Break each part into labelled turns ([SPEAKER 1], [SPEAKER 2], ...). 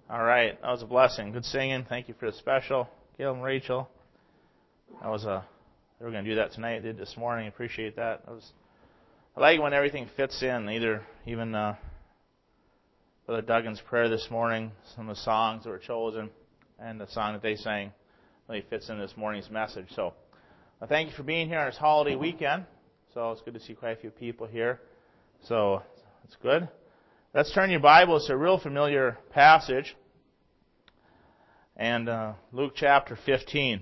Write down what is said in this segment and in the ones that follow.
[SPEAKER 1] All right, that was a blessing. Good singing. Thank you for the special, Gail and Rachel. They were going to do that tonight. They did this morning. Appreciate that. I like when everything fits in. Even Brother Duggan's prayer this morning, some of the songs that were chosen, and the song that they sang really fits in this morning's message. So, thank you for being here on this holiday weekend. So it's good to see quite a few people here. So it's good. Let's turn your Bibles to a real familiar passage, and Luke chapter 15.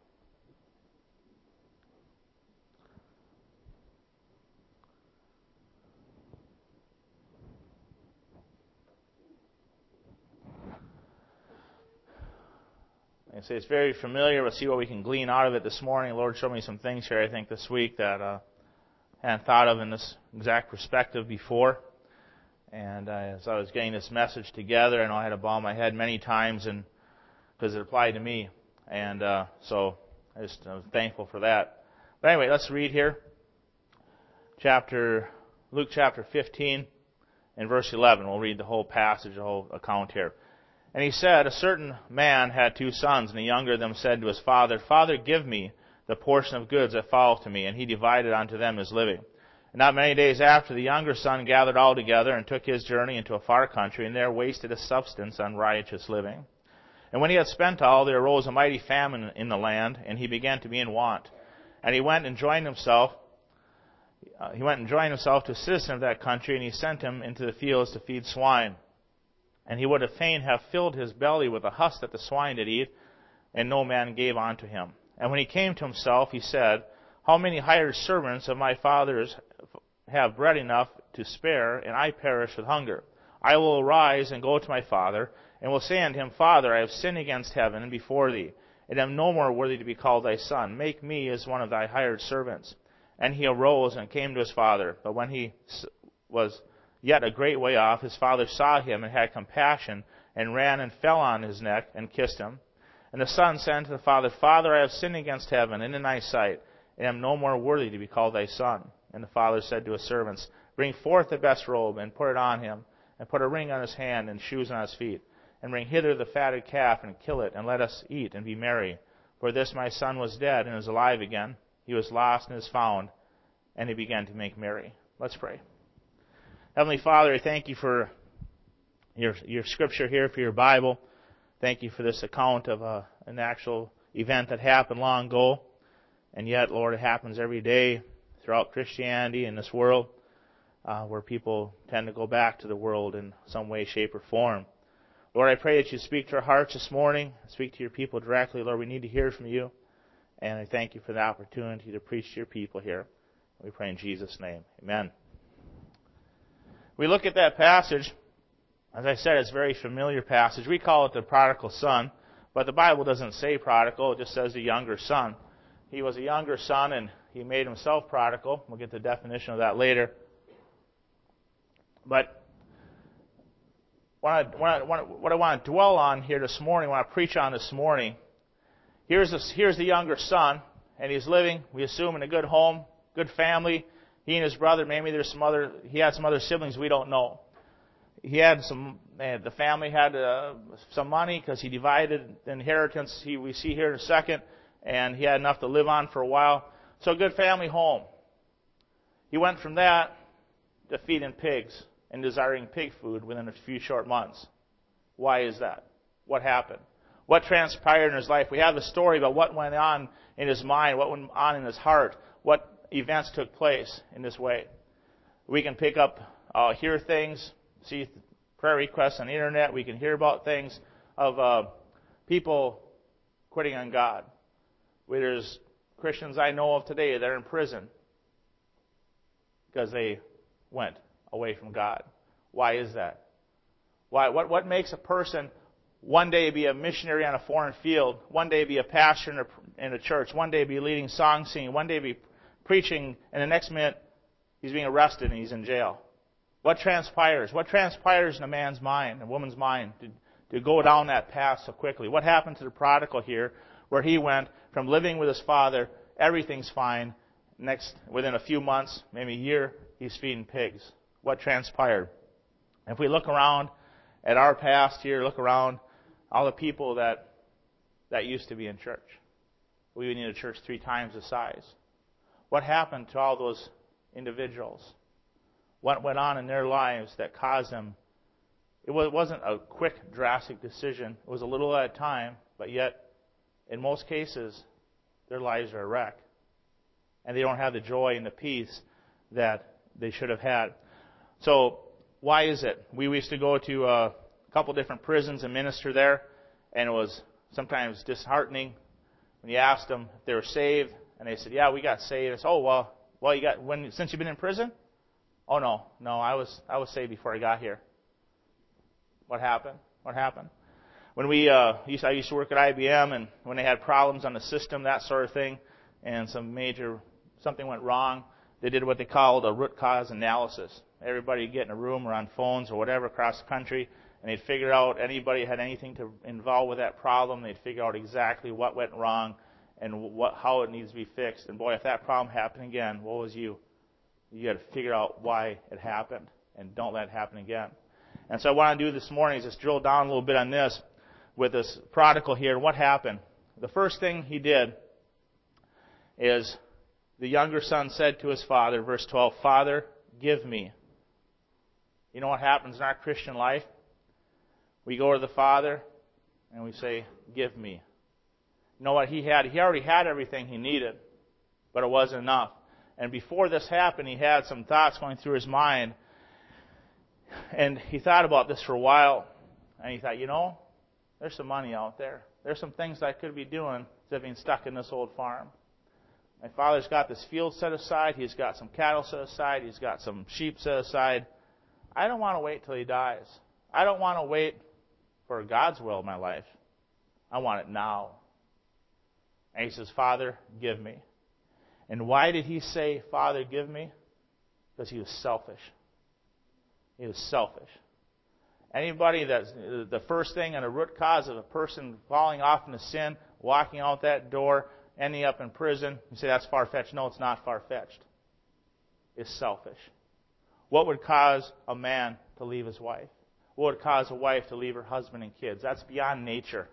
[SPEAKER 1] I say it's very familiar. We'll see what we can glean out of it this morning. The Lord showed me some things here, I think, this week that I hadn't thought of in this exact perspective before. And as I was getting this message together, I know I had to bow my head many times because it applied to me. And so I was thankful for that. But anyway, let's read here. Luke chapter 15 and verse 11. We'll read the whole passage, the whole account here. And he said, a certain man had 2 sons, and the younger of them said to his father, Father, give me the portion of goods that fall to me. And he divided unto them his living. And not many days after, the younger son gathered all together and took his journey into a far country, and there wasted his substance on riotous living. And when he had spent all, there arose a mighty famine in the land, and he began to be in want. And he went and joined himself to a citizen of that country, and he sent him into the fields to feed swine. And he would have fain have filled his belly with the husk that the swine did eat, and no man gave unto him. And when he came to himself, he said, How many hired servants of my father's have bread enough to spare, and I perish with hunger? I will arise and go to my father, and will say unto him, Father, I have sinned against heaven and before thee, and am no more worthy to be called thy son. Make me as one of thy hired servants. And he arose and came to his father. But when he was yet a great way off, his father saw him and had compassion, and ran and fell on his neck and kissed him. And the son said unto the father, Father, I have sinned against heaven and in thy sight, and am no more worthy to be called thy son. And the father said to his servants, Bring forth the best robe, and put it on him, and put a ring on his hand, and shoes on his feet. And bring hither the fatted calf, and kill it, and let us eat and be merry. For this my son was dead, and is alive again. He was lost, and is found. And he began to make merry. Let's pray. Heavenly Father, I thank you for your scripture here, for your Bible. Thank you for this account of an actual event that happened long ago. And yet, Lord, it happens every day throughout Christianity in this world, where people tend to go back to the world in some way, shape, or form. Lord, I pray that you speak to our hearts this morning, speak to your people directly. Lord, we need to hear from you. And I thank you for the opportunity to preach to your people here. We pray in Jesus' name. Amen. We look at that passage. As I said, it's a very familiar passage. We call it the prodigal son, but the Bible doesn't say prodigal. It just says the younger son. He was a younger son, and he made himself prodigal. We'll get the definition of that later. But what I want to dwell on here this morning, what I want to preach on this morning, here's the younger son, and he's living, we assume, in a good home, good family. He and his brother, maybe he had some other siblings we don't know. The family had some money because he divided the inheritance, we see here in a second, and he had enough to live on for a while. So a good family home. He went from that to feeding pigs and desiring pig food within a few short months. Why is that? What happened? What transpired in his life? We have the story about what went on in his mind, what went on in his heart, what events took place in this way. We can pick up, hear things, see prayer requests on the internet. We can hear about things of people quitting on God. There's Christians I know of today that are in prison because they went away from God. Why is that? Why? What makes a person one day be a missionary on a foreign field, one day be a pastor in a church, one day be leading song singing, one day be preaching, and the next minute he's being arrested and he's in jail? What transpires? What transpires in a man's mind, a woman's mind, to go down that path so quickly? What happened to the prodigal here, where he went from living with his father, everything's fine, within a few months, maybe a year, he's feeding pigs? What transpired? If we look around At our past here, look around, all the people that used to be in church. We would need a church 3 times the size. What happened to all those individuals? What went on in their lives that caused them? It wasn't a quick, drastic decision. It was a little at a time, but yet, in most cases, their lives are a wreck. And they don't have the joy and the peace that they should have had. So, why is it? We used to go to a couple different prisons and minister there, and it was sometimes disheartening when you asked them if they were saved, and they said, "Yeah, we got saved." I said, "Oh, well, you got since you've been in prison?" "Oh, no, I was saved before I got here." What happened? When I used to work at IBM, and when they had problems on the system, that sort of thing, and something went wrong, they did what they called a root cause analysis. Everybody would get in a room or on phones or whatever across the country, and they'd figure out anybody had anything to involve with that problem. They'd figure out exactly what went wrong and how it needs to be fixed. And boy, if that problem happened again, woe is you. You got to figure out why it happened, and don't let it happen again. And so what I want to do this morning is just drill down a little bit on this with this prodigal here. What happened? The first thing he did is the younger son said to his father, verse 12, "Father, give me." You know what happens in our Christian life? We go to the Father and we say, "Give me." You know what he had? He already had everything he needed, but it wasn't enough. And before this happened, he had some thoughts going through his mind. And he thought about this for a while. And he thought, there's some money out there. There's some things I could be doing instead of being stuck in this old farm. My father's got this field set aside. He's got some cattle set aside. He's got some sheep set aside. I don't want to wait till he dies. I don't want to wait for God's will in my life. I want it now. And he says, "Father, give me." And why did he say, "Father, give me"? Because he was selfish. He was selfish. Anybody that's the first thing and a root cause of a person falling off into sin, walking out that door, ending up in prison, you say that's far-fetched. No, it's not far-fetched. It's selfish. What would cause a man to leave his wife? What would cause a wife to leave her husband and kids? That's beyond nature.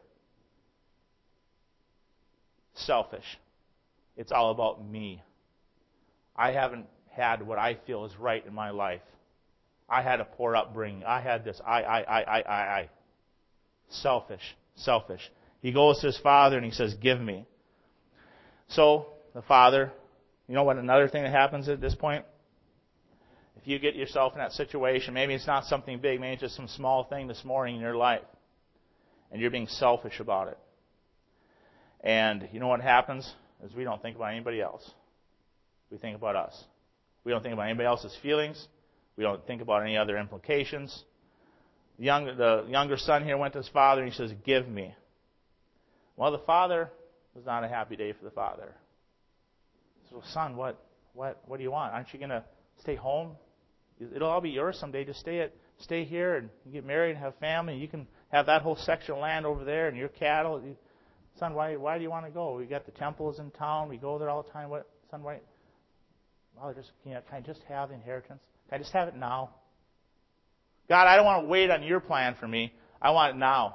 [SPEAKER 1] Selfish. It's all about me. I haven't had what I feel is right in my life. I had a poor upbringing. I had this. I. Selfish. He goes to his father and he says, "Give me." So the father, you know what another thing that happens at this point? If you get yourself in that situation, maybe it's not something big, maybe it's just some small thing this morning in your life, and you're being selfish about it. And you know what happens? Is we don't think about anybody else. We think about us. We don't think about anybody else's feelings. We don't think about any other implications. The younger son here went to his father and he says, "Give me." Well, the father was not a happy day for the father. He says, "Well, son, what do you want? Aren't you going to stay home? It'll all be yours someday. Just stay here and get married and have family. You can have that whole section of land over there and your cattle. Son, why do you want to go? We got the temples in town. We go there all the time. Son, why? Well, can I just have the inheritance? Can I just have it now? God, I don't want to wait on your plan for me. I want it now."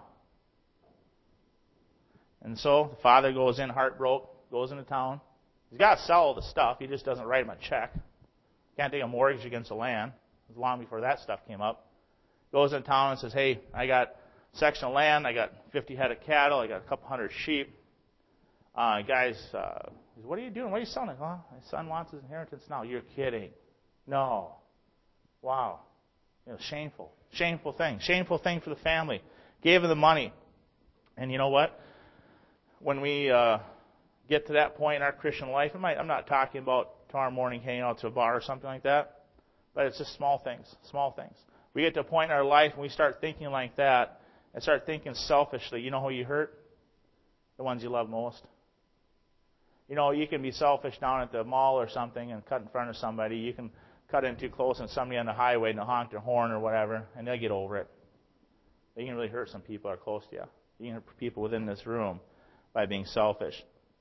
[SPEAKER 1] And so the father goes in, heartbroken, goes into town. He's got to sell all the stuff. He just doesn't write him a check. Can't take a mortgage against the land. It was long before that stuff came up. Goes into town and says, "Hey, I got a section of land. I got 50 head of cattle. I got a couple hundred sheep. Guys, what are you doing? What are you selling?" "Well, my son wants his inheritance now." "You're kidding." "No." Wow. Shameful thing for the family. Gave him the money. And you know what? When we get to that point in our Christian life, I'm not talking about tomorrow morning hanging out to a bar or something like that, but it's just small things. We get to a point in our life and we start thinking like that and start thinking selfishly. You know who you hurt? The ones you love most. You can be selfish down at the mall or something and cut in front of somebody. You can cut in too close on somebody on the highway and they'll honk their horn or whatever, and they'll get over it. But you can really hurt some people that are close to you. You can hurt people within this room by being selfish.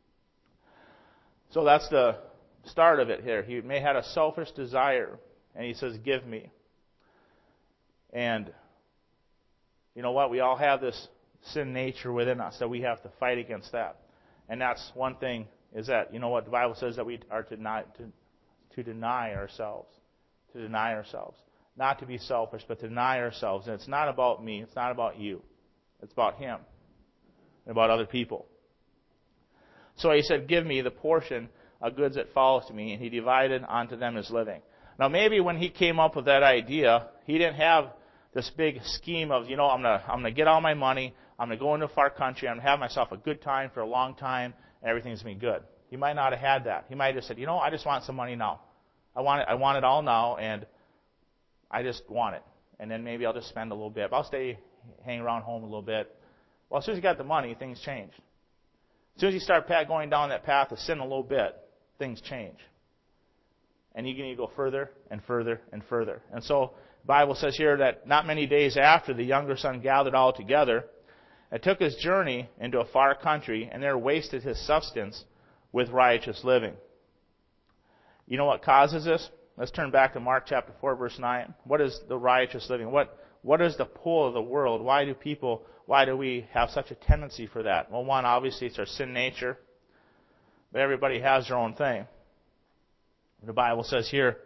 [SPEAKER 1] So that's the start of it here. He may have had a selfish desire, and he says, "Give me." And you know what? We all have this sin nature within us that we have to fight against that. And that's one thing, is that, you know what, the Bible says that we are to deny ourselves. To deny ourselves. Not to be selfish, but to deny ourselves. And it's not about me. It's not about you. It's about Him. And about other people. So He said, give me the portion of goods that falls to me. And He divided unto them His living. Now maybe when He came up with that idea, He didn't have this big scheme of, you know, I'm gonna get all my money. I'm going to go into a far country. I'm going to have myself a good time for a long time. And everything's going to be good. He might not have had that. He might have just said, you know, I just want some money now. I want it all now, and I just want it. And then maybe I'll just spend a little bit. But I'll hang around home a little bit. Well, as soon as you got the money, things change. As soon as you start going down that path of sin a little bit, things change. And you can go further and further and further. And so the Bible says here that not many days after, the younger son gathered all together and took his journey into a far country, and there wasted his substance with riotous living. You know what causes this? Let's turn back to Mark chapter 4, verse 9. What is the riotous living? What is the pull of the world? Why do we have such a tendency for that? Well, one, obviously, it's our sin nature. But everybody has their own thing. The Bible says here,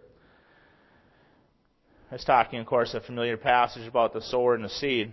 [SPEAKER 1] it's talking, of course, a familiar passage about the sower and the seed.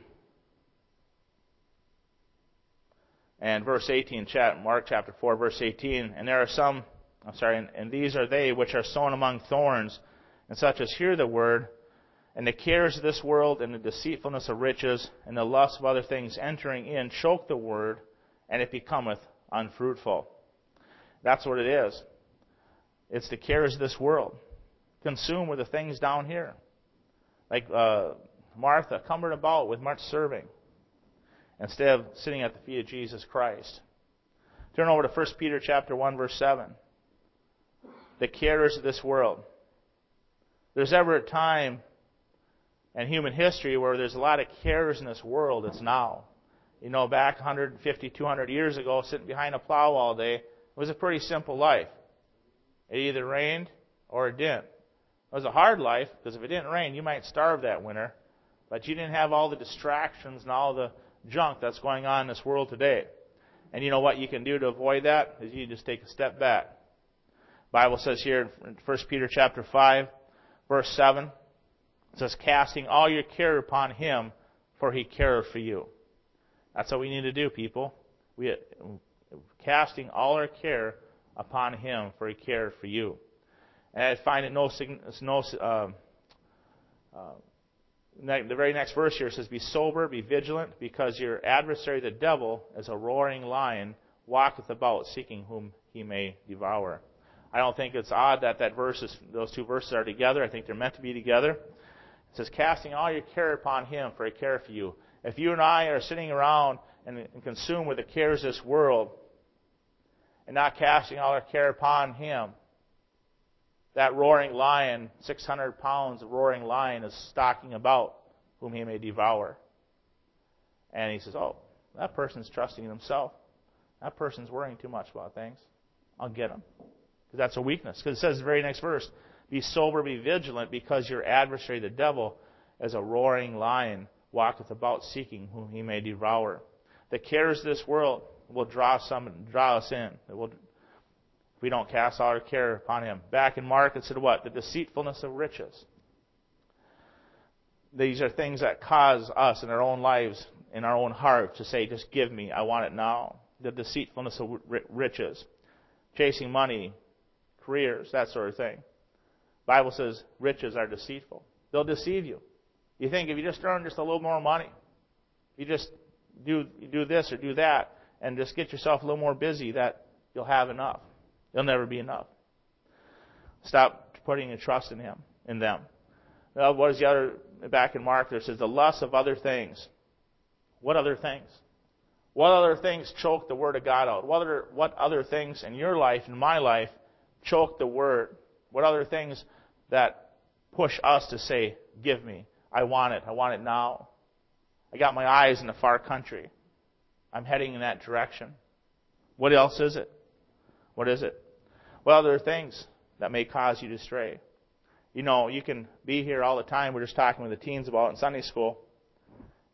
[SPEAKER 1] And verse 18, Mark chapter 4, verse 18, and there are some, and these are they which are sown among thorns, and such as hear the word, and the cares of this world, and the deceitfulness of riches, and the lust of other things entering in, choke the word, and it becometh unfruitful. That's what it is. It's the cares of this world. Consumed with the things down here. Like Martha, cumbered about with much serving, instead of sitting at the feet of Jesus Christ. Turn over to 1 Peter chapter 1, verse 7. The cares of this world. There's ever a time in human history where there's a lot of cares in this world, it's now. You know, back 150, 200 years ago, sitting behind a plow all day, it was a pretty simple life. It either rained or it didn't. It was a hard life, because if it didn't rain, you might starve that winter. But you didn't have all the distractions and all the junk that's going on in this world today. And you know what you can do to avoid that? Is you just take a step back. The Bible says here in 1 Peter chapter 5, verse 7, it says, casting all your care upon Him, for He careth for you. That's what we need to do, people. Casting all our care upon Him, for He careth for you. And I find it the very next verse here says, be sober, be vigilant, because your adversary the devil, as a roaring lion, walketh about, seeking whom he may devour. I don't think it's odd that those two verses are together. I think they're meant to be together. It says, casting all your care upon Him, for He careth for you. If you and I are sitting around and consumed with the cares of this world, and not casting all our care upon Him, that roaring lion, 600 pounds of roaring lion, is stalking about whom he may devour. And he says, oh, that person's trusting in himself. That person's worrying too much about things. I'll get him. Because that's a weakness. Because it says in the very next verse, be sober, be vigilant, because your adversary, the devil, as a roaring lion, walketh about seeking whom he may devour. The cares of this world will draw us in. If we don't cast all our care upon Him. Back in Mark, it said what? The deceitfulness of riches. These are things that cause us in our own lives, in our own heart, to say, just give me, I want it now. The deceitfulness of riches. Chasing money, careers, that sort of thing. The Bible says riches are deceitful. They'll deceive you. You think if you just earn just a little more money, you just do this or do that, and just get yourself a little more busy, that you'll have enough. You'll never be enough. Stop putting your trust in them. Now, what is the other, back in Mark, there says the lust of other things. What other things? What other things choke the Word of God out? What other things in your life, in my life, choke the Word? What other things that push us to say, give me, I want it now. I got my eyes in a far country. I'm heading in that direction. What else is it? What is it? Well, there are things that may cause you to stray. You know, you can be here all the time. We're just talking with the teens about in Sunday school.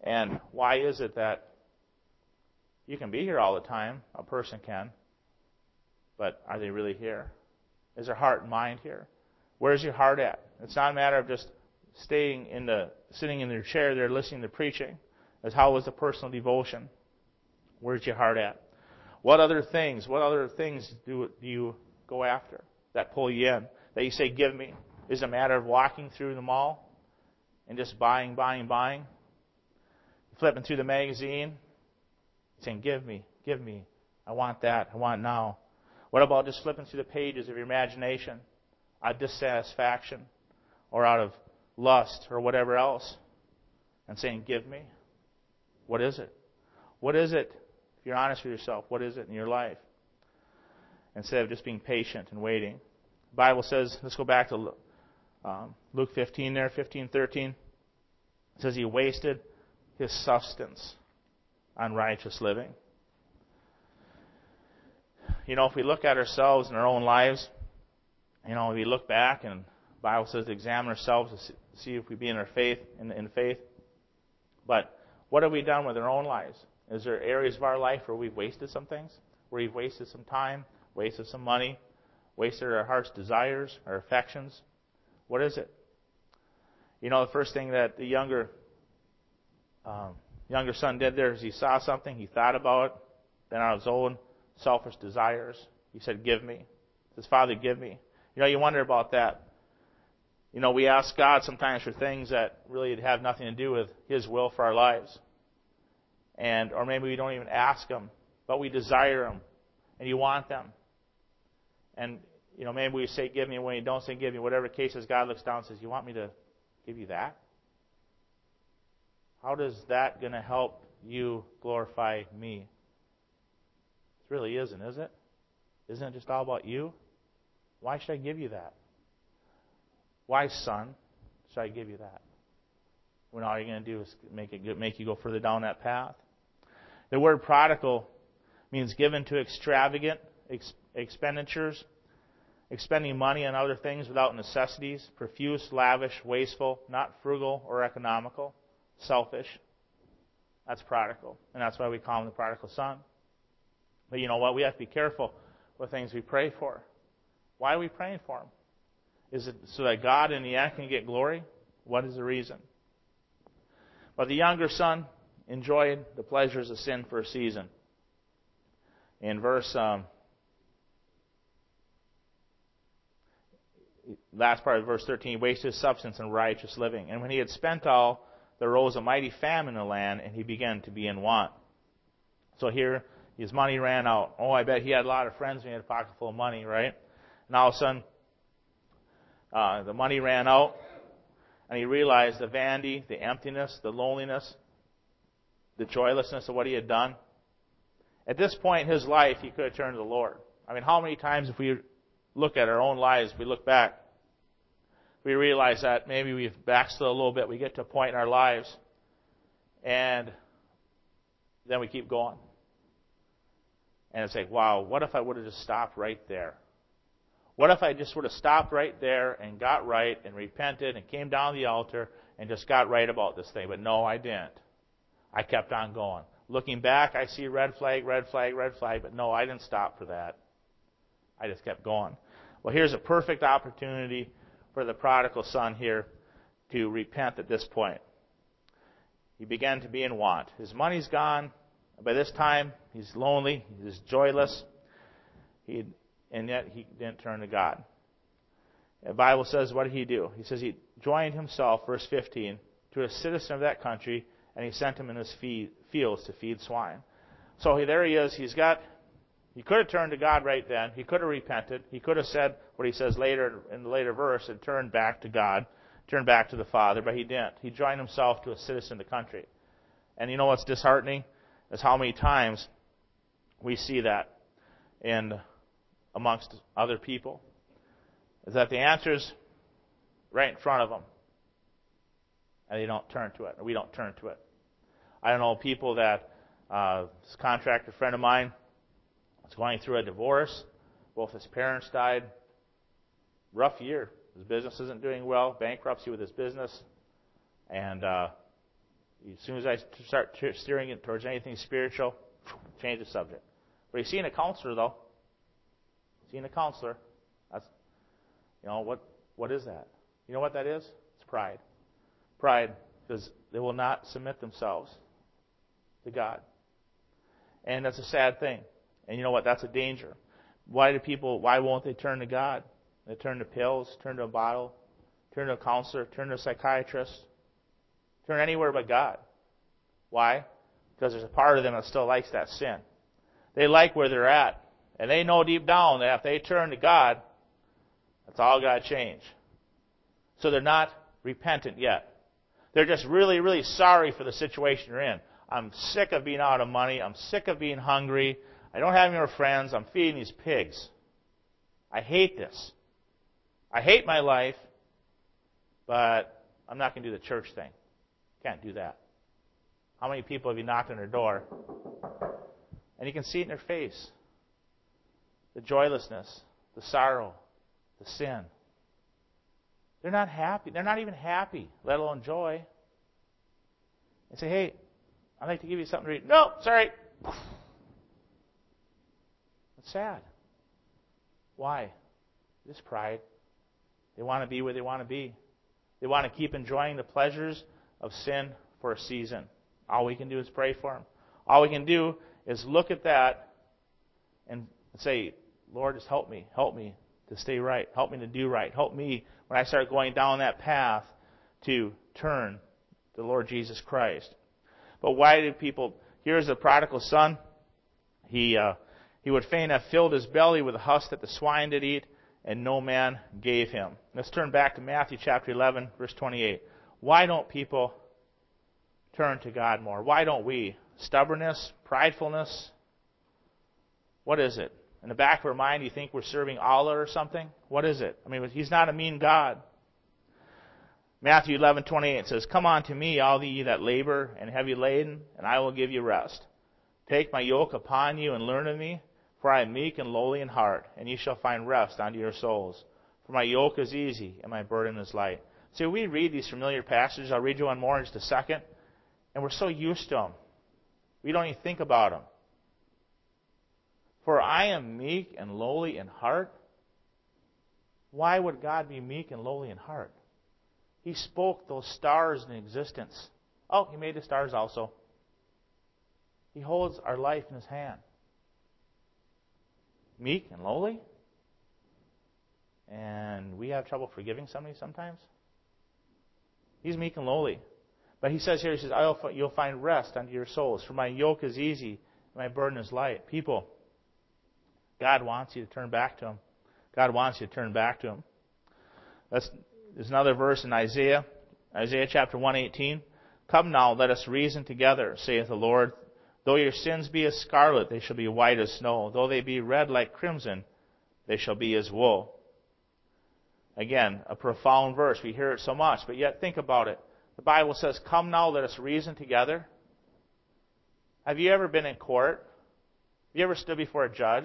[SPEAKER 1] And why is it that you can be here all the time, a person can, but are they really here? Is their heart and mind here? Where's your heart at? It's not a matter of just sitting in your chair there listening to preaching. It's how was the personal devotion? Where's your heart at? What other things do you go after that pull you in? That you say, give me? Is it a matter of walking through the mall and just buying? Flipping through the magazine, saying, give me. I want that. I want it now. What about just flipping through the pages of your imagination out of dissatisfaction or out of lust or whatever else and saying, give me? What is it? What is it? If you're honest with yourself, what is it in your life? Instead of just being patient and waiting. The Bible says, let's go back to Luke 15 there, 15:13. It says he wasted his substance on righteous living. If we look at ourselves in our own lives, we look back and the Bible says to examine ourselves to see if we be in our faith, in faith. But what have we done with our own lives? Is there areas of our life where we've wasted some things? Where we've wasted some time, wasted some money, wasted our heart's desires, our affections? What is it? The first thing that the younger son did there is he saw something, he thought about it, then out of his own selfish desires, he said, give me. His Father, give me. You wonder about that. We ask God sometimes for things that really have nothing to do with His will for our lives. Or maybe we don't even ask Him, but we desire them, and you want them. And, maybe we say, give me, when you don't say give me, whatever case is, God looks down and says, you want me to give you that? How does that going to help you glorify me? It really isn't, is it? Isn't it just all about you? Why should I give you that? Why, son, should I give you that? When all you're going to do is make you go further down that path. The word prodigal means given to extravagant expenditures, expending money on other things without necessities, profuse, lavish, wasteful, not frugal or economical, selfish. That's prodigal. And that's why we call him the prodigal son. But you know what? We have to be careful with things we pray for. Why are we praying for them? Is it so that God in the end can get glory? What is the reason? But the younger son enjoyed the pleasures of sin for a season. In last part of verse 13, he wasted his substance in righteous living. And when he had spent all, there arose a mighty famine in the land, and he began to be in want. So here, his money ran out. Oh, I bet he had a lot of friends when he had a pocket full of money, right? And all of a sudden, the money ran out, and he realized the vanity, the emptiness, the loneliness, the joylessness of what he had done. At this point in his life, he could have turned to the Lord. I mean, how many times if we look at our own lives, we look back, we realize that maybe we've backslid a little bit. We get to a point in our lives, and then we keep going. And it's like, wow, what if I would have just stopped right there? What if I just would have stopped right there and got right and repented and came down the altar and just got right about this thing? But no, I didn't. I kept on going. Looking back, I see red flag, but no, I didn't stop for that. I just kept going. Well, here's a perfect opportunity for the prodigal son here to repent at this point. He began to be in want. His money's gone. By this time, he's lonely. He's joyless. And yet he didn't turn to God. The Bible says, what did he do? He says he joined himself, verse 15, to a citizen of that country, and he sent him in his fields to feed swine. So there he is. He could have turned to God right then. He could have repented. He could have said what he says later in the later verse and turned back to God, turned back to the Father, but he didn't. He joined himself to a citizen of the country. And you know what's disheartening? Is how many times we see that amongst other people. Is that the answer's right in front of them, and they don't turn to it, or we don't turn to it. I don't know people that, this contractor friend of mine was going through a divorce. Both his parents died. Rough year. His business isn't doing well. Bankruptcy with his business. And As soon as I start steering it towards anything spiritual, change the subject. But he's seeing a counselor, though. Seeing a counselor. That's, what is that? You know what that is? It's pride. Pride, because they will not submit themselves to God. And that's a sad thing. And you know what? That's a danger. Why won't they turn to God? They turn to pills, turn to a bottle, turn to a counselor, turn to a psychiatrist, turn anywhere but God. Why? Because there's a part of them that still likes that sin. They like where they're at. And they know deep down that if they turn to God, that's all got to change. So they're not repentant yet. They're just really, really sorry for the situation you're in. I'm sick of being out of money. I'm sick of being hungry. I don't have any more friends. I'm feeding these pigs. I hate this. I hate my life, but I'm not going to do the church thing. Can't do that. How many people have you knocked on their door? And you can see it in their face. The joylessness, the sorrow, the sin. They're not happy. They're not even happy, let alone joy. And say, hey, I'd like to give you something to read. No, sorry. It's sad. Why? This pride. They want to be where they want to be. They want to keep enjoying the pleasures of sin for a season. All we can do is pray for them. All we can do is look at that and say, Lord, just help me to stay right. Help me to do right. Help me when I start going down that path to turn to the Lord Jesus Christ. But why do people... Here's the prodigal son. He would fain have filled his belly with the husk that the swine did eat, and no man gave him. Let's turn back to Matthew chapter 11, verse 28. Why don't people turn to God more? Why don't we? Stubbornness? Pridefulness? What is it? In the back of our mind, you think we're serving Allah or something? What is it? I mean, He's not a mean God. Matthew 11:28 says, Come unto me, all ye that labor and heavy laden, and I will give you rest. Take my yoke upon you and learn of me, for I am meek and lowly in heart, and ye shall find rest unto your souls. For my yoke is easy and my burden is light. See, we read these familiar passages. I'll read you one more in just a second. And we're so used to them. We don't even think about them. For I am meek and lowly in heart. Why would God be meek and lowly in heart? He spoke those stars into existence. Oh, He made the stars also. He holds our life in His hand. Meek and lowly? And we have trouble forgiving somebody sometimes? He's meek and lowly. But He says here, He says, you'll find rest unto your souls. For my yoke is easy, and my burden is light. People, God wants you to turn back to Him. God wants you to turn back to Him. There's another verse in Isaiah chapter 1:18. Come now, let us reason together, saith the Lord. Though your sins be as scarlet, they shall be white as snow. Though they be red like crimson, they shall be as wool. Again, a profound verse. We hear it so much, but yet think about it. The Bible says, come now, let us reason together. Have you ever been in court? Have you ever stood before a judge?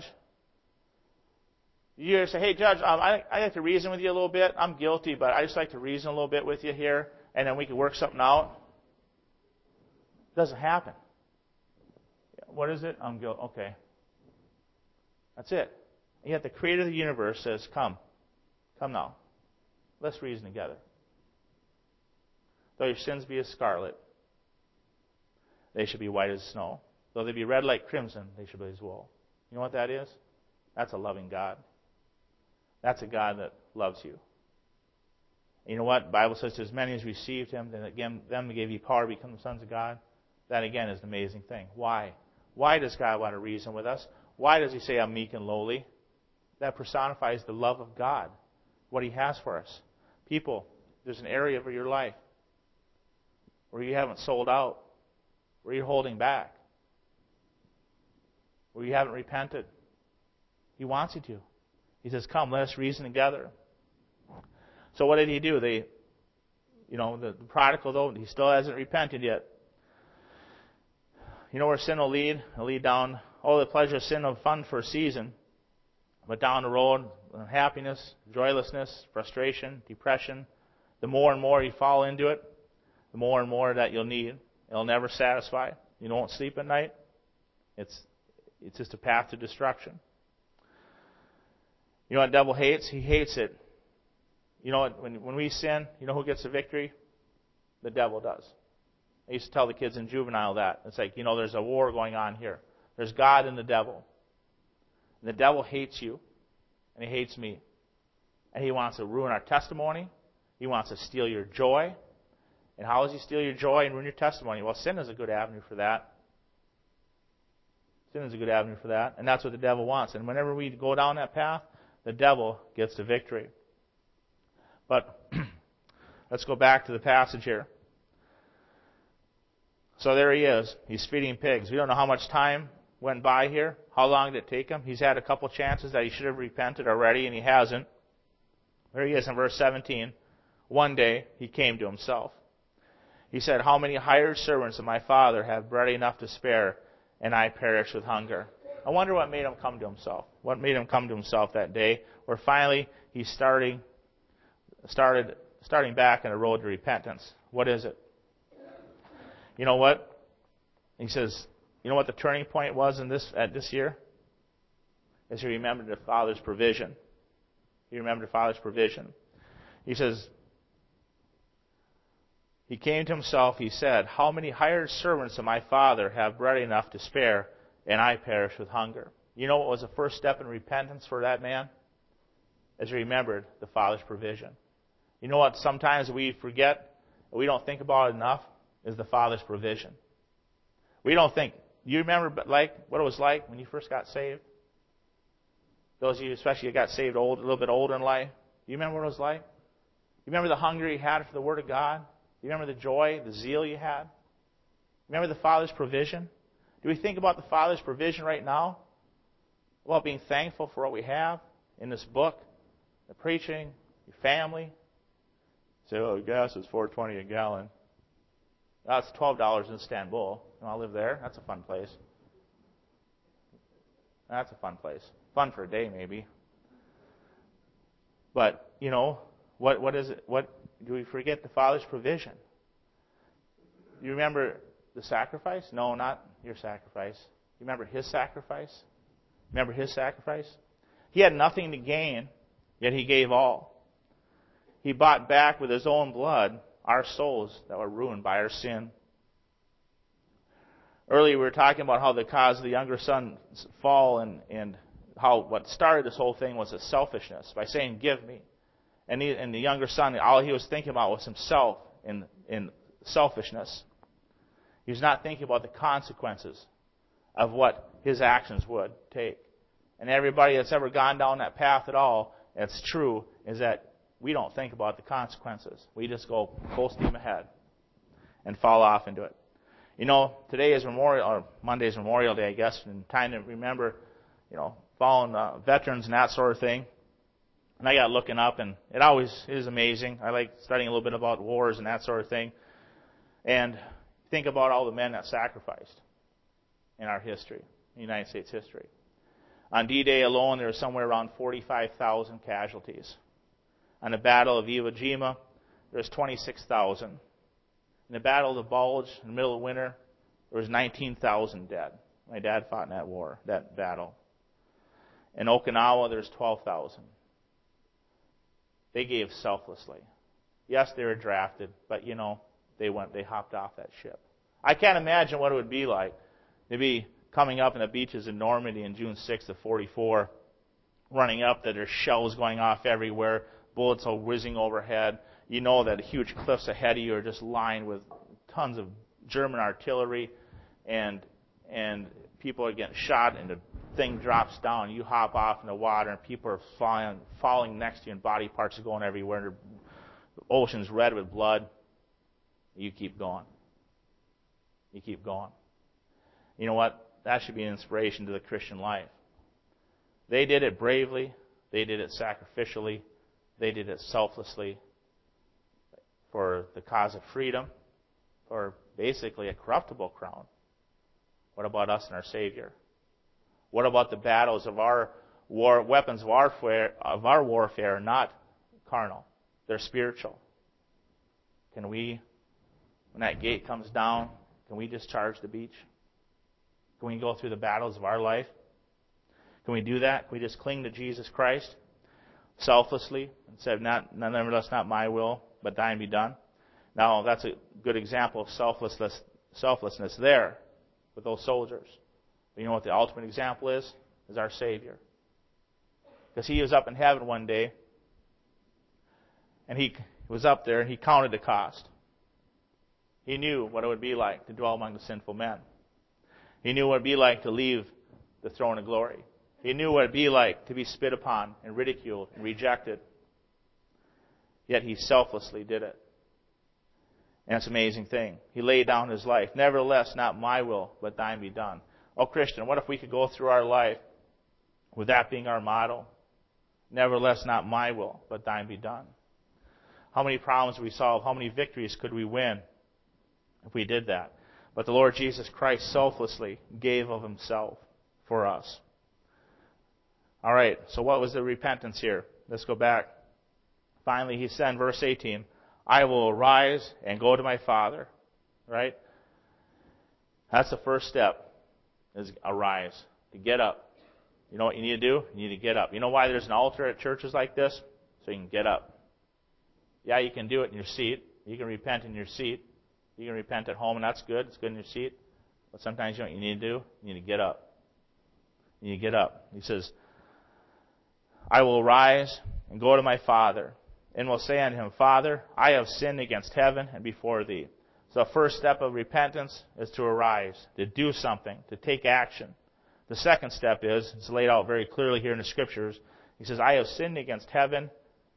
[SPEAKER 1] You ever say, hey, judge, I'd like to reason with you a little bit. I'm guilty, but I just like to reason a little bit with you here, and then we can work something out. It doesn't happen. What is it? I'm guilty. Okay. That's it. And yet the Creator of the universe says, come now. Let's reason together. Though your sins be as scarlet, they should be white as snow. Though they be red like crimson, they should be as wool. You know what that is? That's a loving God. That's a God that loves you. And you know what? The Bible says, to as many as received Him, then again, them gave He power to become the sons of God. That again is an amazing thing. Why? Why does God want to reason with us? Why does He say, I'm meek and lowly? That personifies the love of God, what He has for us. People, there's an area of your life where you haven't sold out, where you're holding back, where you haven't repented. He wants you to. He says, come, let us reason together. So what did He do? The prodigal, though, he still hasn't repented yet. You know where sin will lead? It'll lead down, the pleasure of sin of fun for a season. But down the road, unhappiness, joylessness, frustration, depression, the more and more you fall into it, the more and more that you'll need. It'll never satisfy. You won't sleep at night. It's just a path to destruction. You know what the devil hates? He hates it. You know what? When we sin, you know who gets the victory? The devil does. I used to tell the kids in juvenile that. It's like, there's a war going on here. There's God and the devil. And the devil hates you, and he hates me. And he wants to ruin our testimony. He wants to steal your joy. And how does he steal your joy and ruin your testimony? Well, sin is a good avenue for that. Sin is a good avenue for that. And that's what the devil wants. And whenever we go down that path, the devil gets the victory. But let's go back to the passage here. So there he is. He's feeding pigs. We don't know how much time went by here. How long did it take him? He's had a couple chances that he should have repented already, and he hasn't. There he is in verse 17. One day he came to himself. He said, "How many hired servants of my father have bread enough to spare, and I perish with hunger?" I wonder what made him come to himself. What made him come to himself that day, where finally he's starting back on a road to repentance. What is it? You know what? He says, you know what the turning point was at this year? Is he remembered the Father's provision. He remembered the Father's provision. He says, he came to himself, he said, "How many hired servants of my father have bread enough to spare, and I perish with hunger?" You know what was the first step in repentance for that man? As he remembered the Father's provision. You know what sometimes we forget, we don't think about it enough, is the Father's provision. We don't think. You remember what it was like when you first got saved? Those of you especially who got saved a little bit older in life. Do you remember what it was like? You remember the hunger you had for the Word of God? Do you remember the joy, the zeal you had? Remember the Father's provision? Do we think about the Father's provision right now? About being thankful for what we have in this book, the preaching, your family? Say, "Oh, gas is $4.20 a gallon." That's $12 in Istanbul. You want to live there? That's a fun place. That's a fun place. Fun for a day, maybe. But, what is it? What do we forget the Father's provision? You remember the sacrifice? No, not your sacrifice. You remember His sacrifice? Remember His sacrifice? He had nothing to gain, yet He gave all. He bought back with His own blood our souls that were ruined by our sin. Earlier we were talking about how the cause of the younger son's fall and how what started this whole thing was a selfishness by saying, "Give me." And the younger son, all he was thinking about was himself in selfishness. He was not thinking about the consequences of what his actions would take. And everybody that's ever gone down that path at all, it's true, is that we don't think about the consequences. We just go full steam ahead and fall off into it. Today is Monday's Memorial Day, I guess, and time to remember, fallen veterans and that sort of thing. And I got looking up, and it always is amazing. I like studying a little bit about wars and that sort of thing. And think about all the men that sacrificed in our history, in United States history. On D-Day alone, there were somewhere around 45,000 casualties. On the Battle of Iwo Jima, there was 26,000. In the Battle of the Bulge, in the middle of winter, there was 19,000 dead. My dad fought in that battle. In Okinawa, there was 12,000. They gave selflessly. Yes, they were drafted, but they hopped off that ship. I can't imagine what it would be like to be coming up in the beaches in Normandy on June 6th of 44, running up that there's shells going off everywhere, bullets are whizzing overhead. You know that huge cliffs ahead of you are just lined with tons of German artillery, and people are getting shot, and the thing drops down. You hop off in the water, and people are falling next to you, and body parts are going everywhere. The ocean's red with blood. You keep going. You keep going. You know what? That should be an inspiration to the Christian life. They did it bravely. They did it sacrificially. They did it selflessly for the cause of freedom, for basically a corruptible crown. What about us and our Savior? What about the battles of our weapons of our warfare are not carnal. They're spiritual. Can we, when that gate comes down, Can we just charge the beach? Can we go through the battles of our life? Can we do that? Can we just cling to Jesus Christ selflessly and say, nevertheless, not my will, but thine be done? Now, that's a good example of selflessness there with those soldiers. But you know what the ultimate example is? Is our Savior. Because he was up in heaven one day, and he was up there, and he counted the cost. He knew what it would be like to dwell among the sinful men. He knew what it would be like to leave the throne of glory. He knew what it would be like to be spit upon and ridiculed and rejected. Yet he selflessly did it. And it's an amazing thing. He laid down his life. Nevertheless, not my will, but thine be done. Oh, Christian, what if we could go through our life with that being our motto? Nevertheless, not my will, but thine be done. How many problems would we solve? How many victories could we win if we did that? But the Lord Jesus Christ selflessly gave of himself for us. All right, so what was the repentance here? Let's go back. Finally, he said in verse 18, I will arise and go to my Father. Right? That's the first step, is arise, to get up. You know what you need to do? You need to get up. You know why there's an altar at churches like this? So you can get up. Yeah, you can do it in your seat. You can repent in your seat. You can repent at home, and that's good. It's good in your seat. But sometimes you know what you need to do? You need to get up. You need to get up. He says, I will arise and go to my Father, and will say unto him, Father, I have sinned against heaven and before thee. So the first step of repentance is to arise, to do something, to take action. The second step is, it's laid out very clearly here in the Scriptures, he says, I have sinned against heaven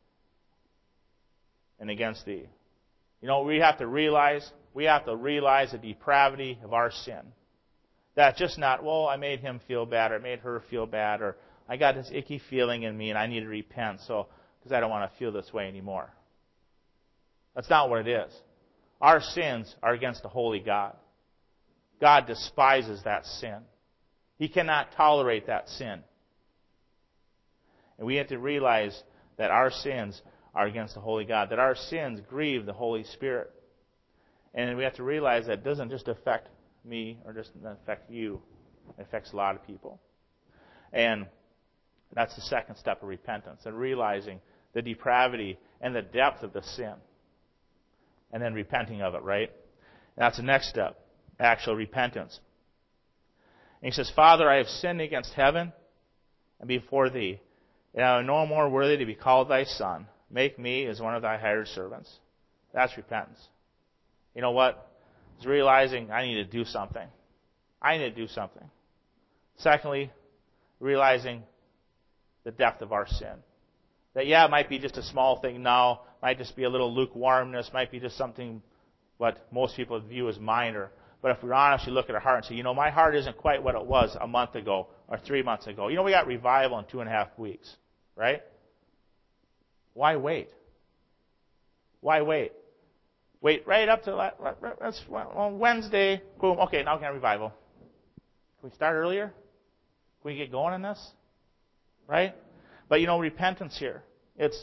[SPEAKER 1] and against thee. You know, we have to realize the depravity of our sin. That's just not, well, I made him feel bad, or I made her feel bad, or I got this icky feeling in me and I need to repent because I don't want to feel this way anymore. That's not what it is. Our sins are against the holy God. God despises that sin. He cannot tolerate that sin. And we have to realize that our sins are against the holy God, that our sins grieve the Holy Spirit. And we have to realize that it doesn't just affect me or just affect you. It affects a lot of people. And that's the second step of repentance, and realizing the depravity and the depth of the sin. And then repenting of it, right? And that's the next step, actual repentance. And he says, Father, I have sinned against heaven and before thee, and I am no more worthy to be called thy son. Make me as one of thy hired servants. That's repentance. You know what? It's realizing I need to do something. I need to do something. Secondly, realizing the depth of our sin. That, yeah, it might be just a small thing now, might just be a little lukewarmness, might be just something what most people view as minor. But if we're honest, you look at our heart and say, you know, my heart isn't quite what it was a month ago or 3 months ago. You know, we got revival in 2.5 weeks, right? Why wait? Why wait? Wait right up to Wednesday. Boom. Okay, now we can have revival. Can we start earlier? Can we get going on this? Right? But you know, repentance here, it's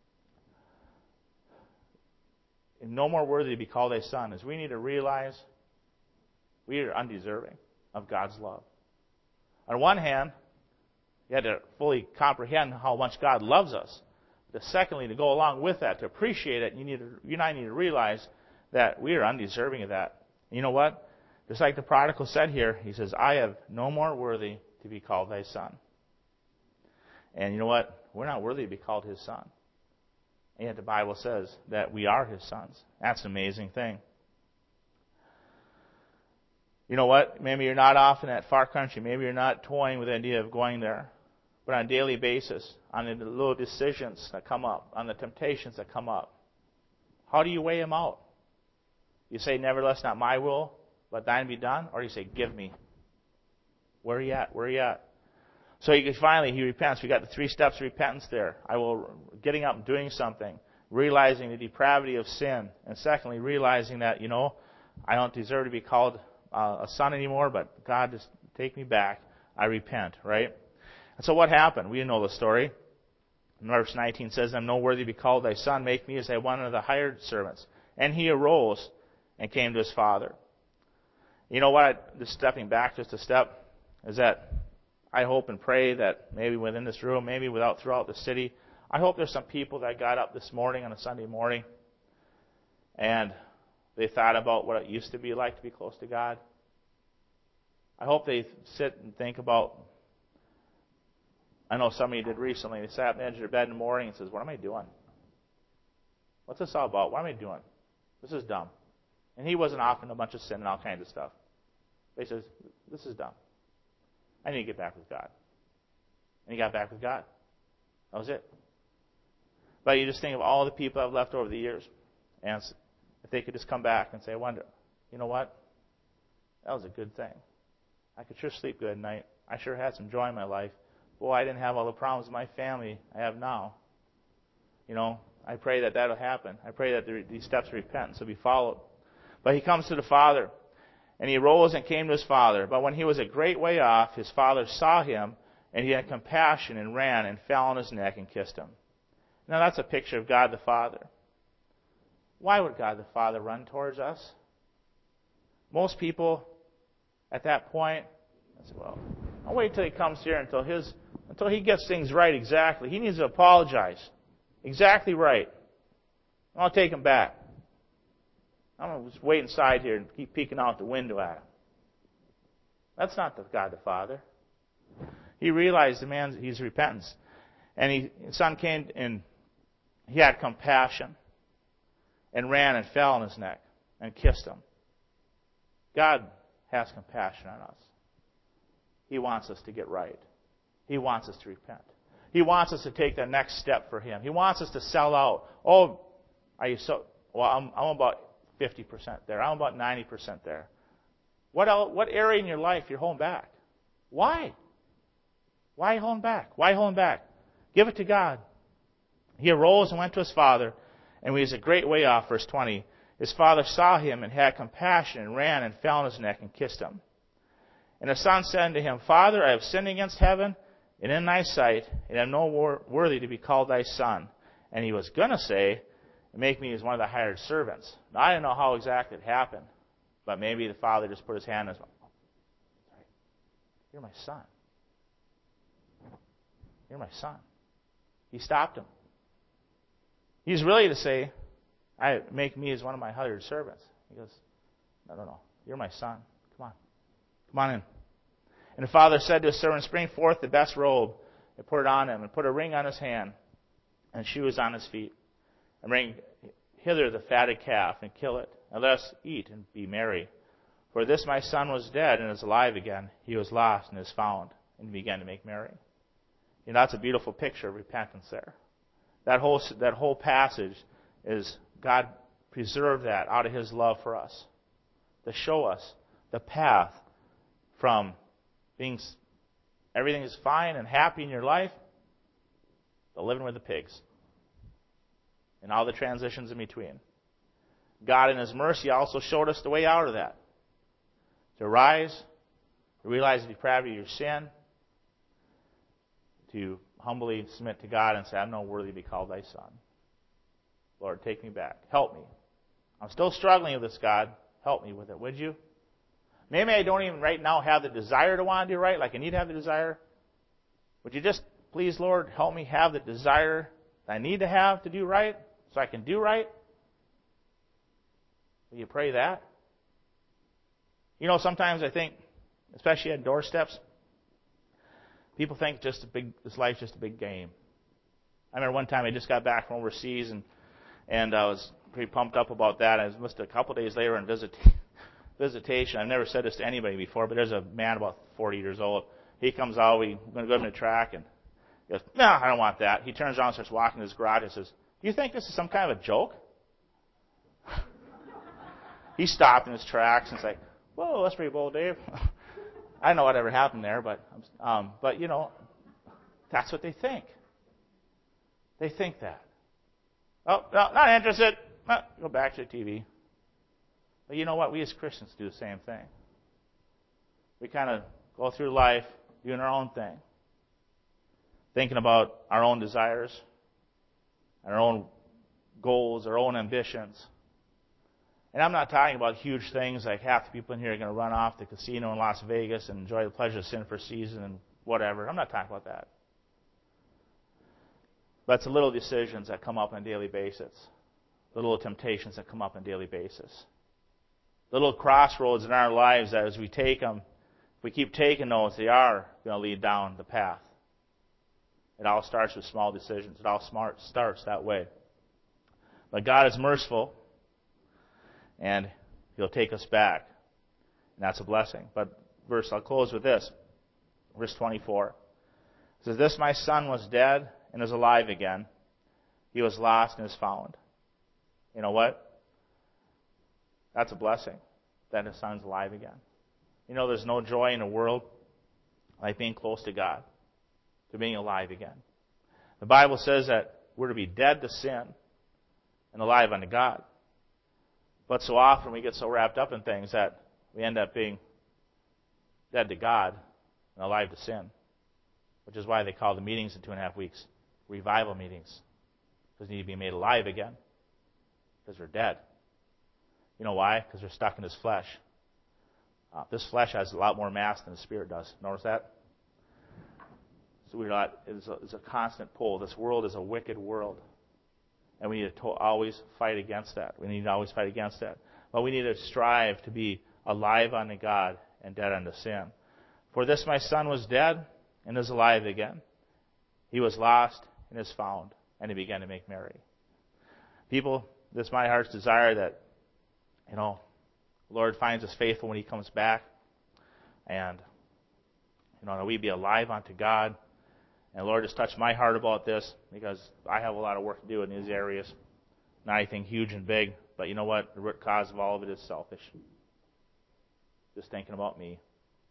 [SPEAKER 1] no more worthy to be called a son, is we need to realize we are undeserving of God's love. On one hand, you had to fully comprehend how much God loves us. But secondly, to go along with that, to appreciate it, you and I need to realize that we are undeserving of that. And you know what? Just like the prodigal said here, he says, I have no more worthy to be called thy son. And you know what? We're not worthy to be called his son. And yet the Bible says that we are his sons. That's an amazing thing. You know what? Maybe you're not off in that far country. Maybe you're not toying with the idea of going there. But on a daily basis, on the little decisions that come up, on the temptations that come up, how do you weigh them out? You say, nevertheless, not my will, but thine be done? Or do you say, give me? Where are you at? Where are you at? So he repents. We got the 3 steps of repentance there. Getting up and doing something, realizing the depravity of sin, and secondly, realizing that, you know, I don't deserve to be called a son anymore, but God, just take me back. I repent, right? And so what happened? We know the story. Verse 19 says, I'm no worthy to be called thy son. Make me as one of the hired servants. And he arose and came to his father. You know what? Just stepping back just a step is that I hope and pray that maybe within this room, maybe throughout the city, I hope there's some people that got up this morning on a Sunday morning and they thought about what it used to be like to be close to God. I hope they sit and think about, I know somebody did recently, they sat on the edge of their bed in the morning and says, what am I doing? What's this all about? What am I doing? This is dumb. And he wasn't off in a bunch of sin and all kinds of stuff. But he says, this is dumb. I need to get back with God. And he got back with God. That was it. But you just think of all the people I've left over the years. And if they could just come back and say, I wonder, you know what? That was a good thing. I could sure sleep good at night. I sure had some joy in my life. Boy, I didn't have all the problems in my family I have now. You know, I pray that that'll happen. I pray that these steps of repentance will be followed. But he comes to the Father, and he arose and came to his father. But when he was a great way off, his father saw him, and he had compassion and ran and fell on his neck and kissed him. Now that's a picture of God the Father. Why would God the Father run towards us? Most people at that point, I say, well, I'll wait till he comes here until he gets things right exactly. He needs to apologize. Exactly right. I'll take him back. I'm going to just wait inside here and keep peeking out the window at him. That's not the God the Father. He realized the man, he's repentance. And his son came and he had compassion and ran and fell on his neck and kissed him. God has compassion on us. He wants us to get right. He wants us to repent. He wants us to take the next step for him. He wants us to sell out. Oh, are you so? Well, I'm about 50% there. I'm about 90% there. What area in your life you're holding back? Why? Why holding back? Why holding back? Give it to God. He arose and went to his father, and he was a great way off, verse 20. His father saw him and had compassion and ran and fell on his neck and kissed him. And the son said unto him, Father, I have sinned against heaven and in thy sight, and am no worthy to be called thy son. And he was going to say, make me as one of the hired servants. Now, I don't know how exactly it happened, but maybe the father just put his hand on his mouth. You're my son. You're my son. He stopped him. He's really to say, make me as one of my hired servants. He goes, no. You're my son. Come on. Come on in. And the father said to his servants, bring forth the best robe and put it on him, and put a ring on his hand and shoes on his feet. And bring hither the fatted calf and kill it, and let us eat and be merry. For this my son was dead and is alive again. He was lost and is found. And he began to make merry. You know, that's a beautiful picture of repentance there. That whole passage is God preserved that out of his love for us, to show us the path from being everything is fine and happy in your life to living with the pigs and all the transitions in between. God in his mercy also showed us the way out of that. To rise, to realize the depravity of your sin, to humbly submit to God and say, I'm not worthy to be called thy son. Lord, take me back. Help me. I'm still struggling with this, God. Help me with it, would you? Maybe I don't even right now have the desire to want to do right, like I need to have the desire. Would you just, please, Lord, help me have the desire that I need to have to do right so I can do right? Will you pray that? You know, sometimes I think, especially at doorsteps, people think this life's just a big game. I remember one time I just got back from overseas and I was pretty pumped up about that. I was just a couple of days later in visitation. I've never said this to anybody before, but there's a man about 40 years old. He comes out, we're going to go to the track, and he goes, no, I don't want that. He turns around and starts walking to his garage and says, do you think this is some kind of a joke? He stopped in his tracks and was like, whoa, that's pretty bold, Dave. I don't know whatever happened there, but you know, that's what they think. They think that. Oh, no, not interested. Go back to the TV. But you know what? We as Christians do the same thing. We kind of go through life doing our own thing, thinking about our own desires, our own goals, our own ambitions. And I'm not talking about huge things like half the people in here are going to run off to the casino in Las Vegas and enjoy the pleasure of sin for a season and whatever. I'm not talking about that. But it's the little decisions that come up on a daily basis. The little temptations that come up on a daily basis. The little crossroads in our lives that as we take them, if we keep taking those, they are going to lead down the path. It all starts with small decisions. It all starts that way. But God is merciful, and He'll take us back. And that's a blessing. But I'll close with this. Verse 24. It says, "This my son was dead and is alive again. He was lost and is found." You know what? That's a blessing, that his son's alive again. You know, there's no joy in the world like being close to God, to being alive again. The Bible says that we're to be dead to sin and alive unto God. But so often we get so wrapped up in things that we end up being dead to God and alive to sin, which is why they call the meetings in 2.5 weeks revival meetings, because they need to be made alive again, because they're dead. You know why? Because they're stuck in this flesh. This flesh has a lot more mass than the spirit does. Notice that? So it's a constant pull. This world is a wicked world. And we need to always fight against that. We need to always fight against that. But we need to strive to be alive unto God and dead unto sin. "For this my son was dead and is alive again. He was lost and is found." And he began to make merry. People, this is my heart's desire that, the Lord finds us faithful when He comes back. And, that we be alive unto God. And Lord, just touch my heart about this, because I have a lot of work to do in these areas. Not anything huge and big, but you know what? The root cause of all of it is selfish. Just thinking about me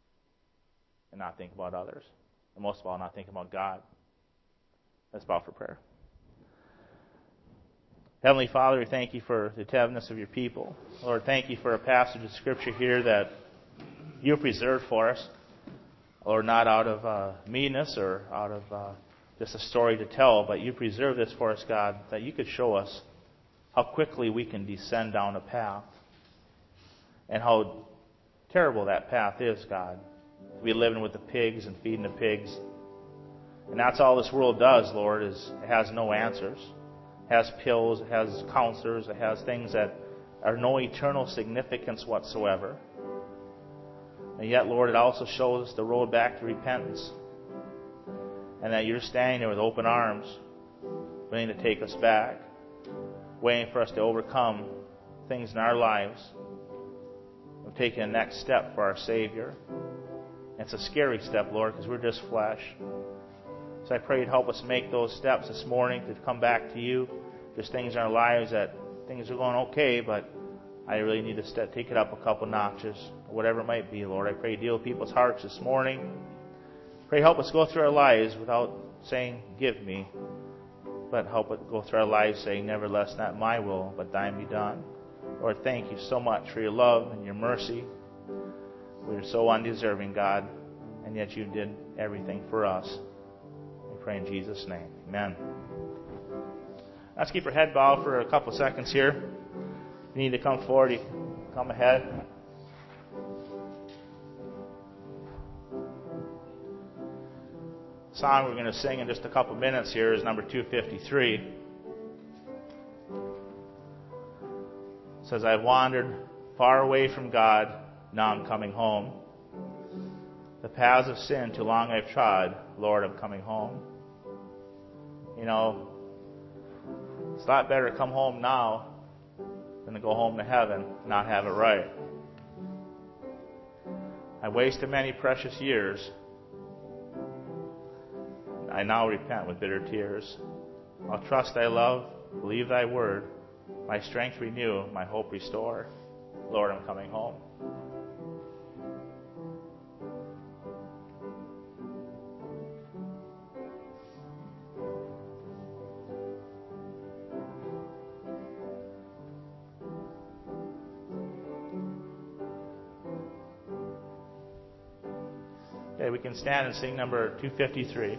[SPEAKER 1] and not thinking about others. And most of all, not thinking about God. Let's bow for prayer. Heavenly Father, we thank You for the attentiveness of Your people. Lord, thank You for a passage of Scripture here that You preserved for us. Lord, not out of meanness or out of just a story to tell, but You preserve this for us, God, that You could show us how quickly we can descend down a path and how terrible that path is, God. We living with the pigs and feeding the pigs. And that's all this world does, Lord, is it has no answers. It has pills, it has counselors, it has things that are no eternal significance whatsoever. And yet, Lord, it also shows us the road back to repentance. And that You're standing there with open arms, waiting to take us back, waiting for us to overcome things in our lives, of taking the next step for our Savior. And it's a scary step, Lord, because we're just flesh. So I pray You'd help us make those steps this morning to come back to You. There's things in our lives that things are going okay, but I really need to take it up a couple notches, whatever it might be, Lord. I pray You deal with people's hearts this morning. Pray help us go through our lives without saying, "Give me," but help us go through our lives saying, "Nevertheless, not my will, but Thine be done." Lord, thank You so much for Your love and Your mercy. We are so undeserving, God, and yet You did everything for us. We pray in Jesus' name. Amen. Let's keep our head bowed for a couple seconds here. If you need to come forward, you come ahead. The song we're going to sing in just a couple minutes here is number 253. It says, "I've wandered far away from God, now I'm coming home. The paths of sin too long I've trod, Lord, I'm coming home." It's a lot better to come home now than to go home to heaven and not have it right. I wasted many precious years. I now repent with bitter tears. I'll trust Thy love, believe Thy word, my strength renew, my hope restore. Lord, I'm coming home. Okay, we can stand and sing number 253.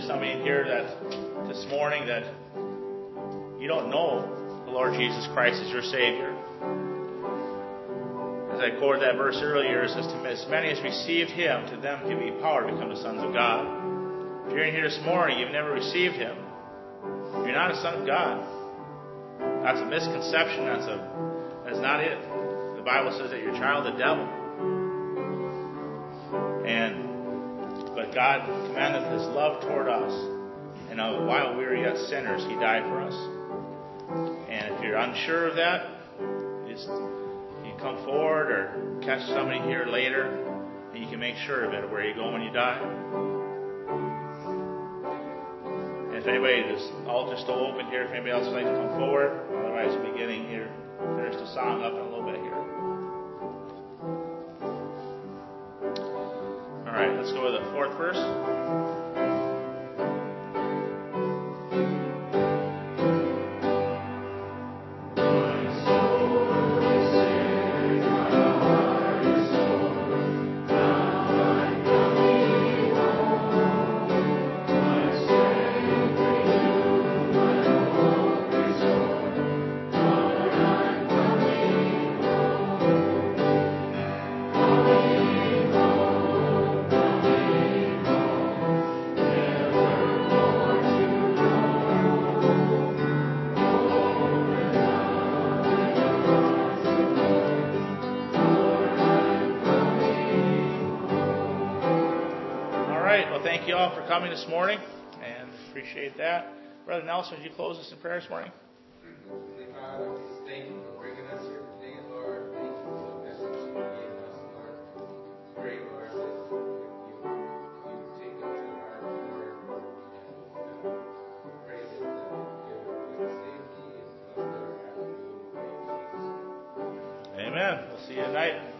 [SPEAKER 1] there's somebody in here that this morning that you don't know the Lord Jesus Christ as your Savior. As I quoted that verse earlier, it says, "To as many as received Him, to them give He power to become the sons of God." If you're in here this morning, you've never received Him, you're not a son of God. That's a misconception. That's not it. The Bible says that you're a child of the devil. But God commanded His love toward us. And while we were yet sinners, He died for us. And if you're unsure of that, you come forward or catch somebody here later, and you can make sure of it, where you go when you die. And if anybody, this altar's still open here, if anybody else would like to come forward, otherwise we'll be getting here, finish the song up in a little bit here. All right, let's go with the fourth verse. Thank you all for coming this morning, and appreciate that. Brother Nelson, would you close us in prayer this morning?
[SPEAKER 2] Heavenly Father, we just thank you for bringing us here today, Lord. Thank you for the message you gave us, Lord. Pray, Lord, that you take it to our Lord, and pray that you give good safety and bless our afternoon.
[SPEAKER 1] Amen. We'll see you tonight.